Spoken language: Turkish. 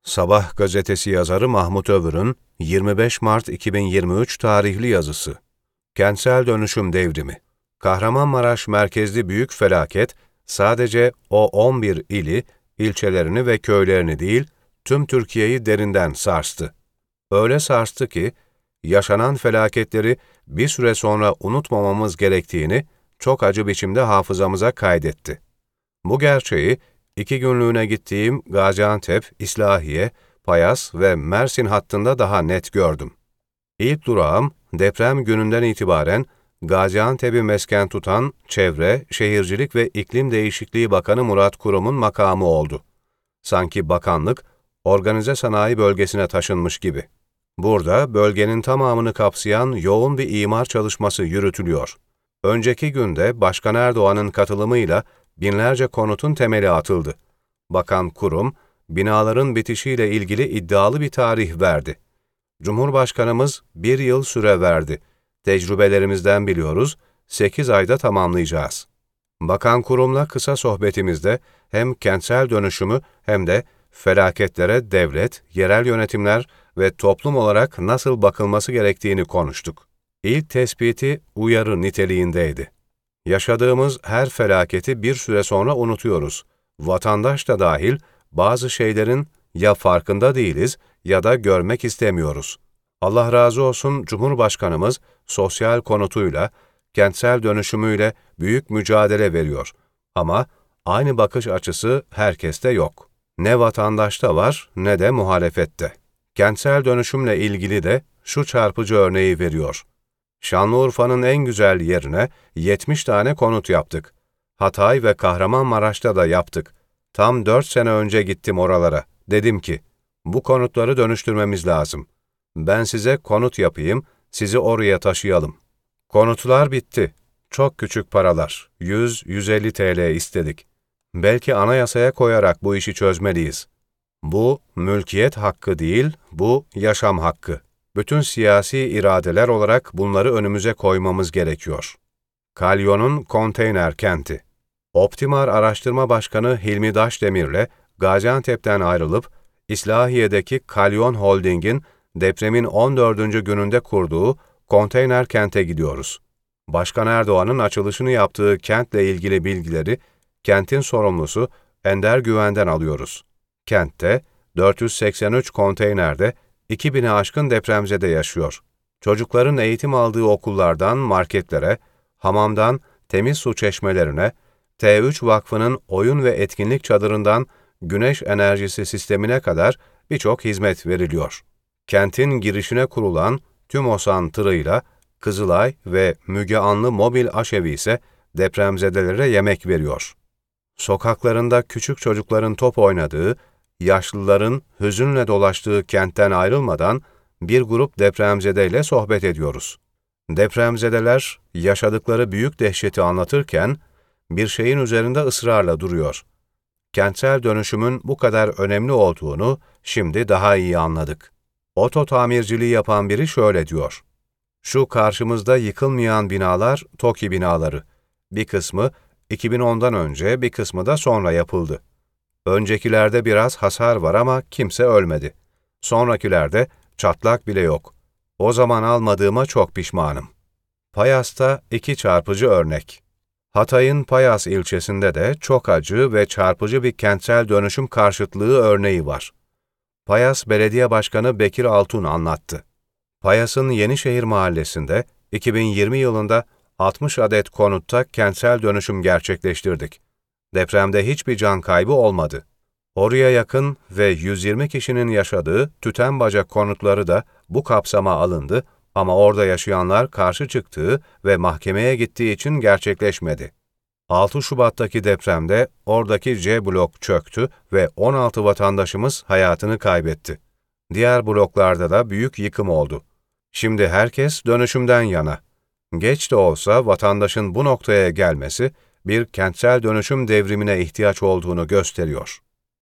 Sabah gazetesi yazarı Mahmut Övür'ün 25 Mart 2023 tarihli yazısı. Kentsel dönüşüm devrimi. Kahramanmaraş merkezli büyük felaket sadece o 11 ili, ilçelerini ve köylerini değil, tüm Türkiye'yi derinden sarstı. Öyle sarstı ki, yaşanan felaketleri bir süre sonra unutmamamız gerektiğini çok acı biçimde hafızamıza kaydetti. Bu gerçeği 2 günlüğüne gittiğim Gaziantep, İslahiye, Payas ve Mersin hattında daha net gördüm. İlk durağım deprem gününden itibaren Gaziantep'i mesken tutan Çevre, Şehircilik ve İklim Değişikliği Bakanı Murat Kurum'un makamı oldu. Sanki bakanlık, organize sanayi bölgesine taşınmış gibi. Burada bölgenin tamamını kapsayan yoğun bir imar çalışması yürütülüyor. Önceki günde Başkan Erdoğan'ın katılımıyla binlerce konutun temeli atıldı. Bakan Kurum, binaların bitişiyle ilgili iddialı bir tarih verdi. Cumhurbaşkanımız 1 yıl süre verdi. Tecrübelerimizden biliyoruz, 8 ayda tamamlayacağız. Bakan Kurum'la kısa sohbetimizde hem kentsel dönüşümü hem de felaketlere devlet, yerel yönetimler ve toplum olarak nasıl bakılması gerektiğini konuştuk. İlk tespiti uyarı niteliğindeydi. Yaşadığımız her felaketi bir süre sonra unutuyoruz. Vatandaş da dahil bazı şeylerin ya farkında değiliz ya da görmek istemiyoruz. Allah razı olsun Cumhurbaşkanımız sosyal konutuyla, kentsel dönüşümüyle büyük mücadele veriyor. Ama aynı bakış açısı herkeste yok. Ne vatandaşta var ne de muhalefette. Kentsel dönüşümle ilgili de şu çarpıcı örneği veriyor. Şanlıurfa'nın en güzel yerine 70 tane konut yaptık. Hatay ve Kahramanmaraş'ta da yaptık. Tam 4 sene önce gittim oralara. Dedim ki, bu konutları dönüştürmemiz lazım. Ben size konut yapayım, sizi oraya taşıyalım. Konutlar bitti. Çok küçük paralar, 100-150 TL istedik. Belki anayasaya koyarak bu işi çözmeliyiz. Bu mülkiyet hakkı değil, bu yaşam hakkı. Bütün siyasi iradeler olarak bunları önümüze koymamız gerekiyor. Kalyon'un konteyner kenti. Optimar Araştırma Başkanı Hilmi Daşdemir'le Gaziantep'ten ayrılıp İslahiye'deki Kalyon Holding'in depremin 14. gününde kurduğu konteyner kente gidiyoruz. Başkan Erdoğan'ın açılışını yaptığı kentle ilgili bilgileri kentin sorumlusu Ender Güven'den alıyoruz. Kentte 483 konteynerde 2000'e aşkın depremzede yaşıyor. Çocukların eğitim aldığı okullardan marketlere, hamamdan temiz su çeşmelerine, T3 Vakfı'nın oyun ve etkinlik çadırından güneş enerjisi sistemine kadar birçok hizmet veriliyor. Kentin girişine kurulan TÜMOSAN tırıyla Kızılay ve Müge Anlı mobil aşevi ise depremzedelere yemek veriyor. Sokaklarında küçük çocukların top oynadığı, yaşlıların hüzünle dolaştığı kentten ayrılmadan bir grup depremzedeyle sohbet ediyoruz. Depremzedeler yaşadıkları büyük dehşeti anlatırken bir şeyin üzerinde ısrarla duruyor. Kentsel dönüşümün bu kadar önemli olduğunu şimdi daha iyi anladık. Oto tamirciliği yapan biri şöyle diyor. Şu karşımızda yıkılmayan binalar TOKİ binaları. Bir kısmı 2010'dan önce, bir kısmı da sonra yapıldı. Öncekilerde biraz hasar var ama kimse ölmedi. Sonrakilerde çatlak bile yok. O zaman almadığıma çok pişmanım. Payas'ta 2 çarpıcı örnek. Hatay'ın Payas ilçesinde de çok acı ve çarpıcı bir kentsel dönüşüm karşıtlığı örneği var. Payas Belediye Başkanı Bekir Altun anlattı. Payas'ın Yenişehir Mahallesi'nde 2020 yılında 60 adet konutta kentsel dönüşüm gerçekleştirdik. Depremde hiçbir can kaybı olmadı. Oraya yakın ve 120 kişinin yaşadığı Tütenbacak konutları da bu kapsama alındı ama orada yaşayanlar karşı çıktığı ve mahkemeye gittiği için gerçekleşmedi. 6 Şubat'taki depremde oradaki C blok çöktü ve 16 vatandaşımız hayatını kaybetti. Diğer bloklarda da büyük yıkım oldu. Şimdi herkes dönüşümden yana. Geç de olsa vatandaşın bu noktaya gelmesi bir kentsel dönüşüm devrimine ihtiyaç olduğunu gösteriyor.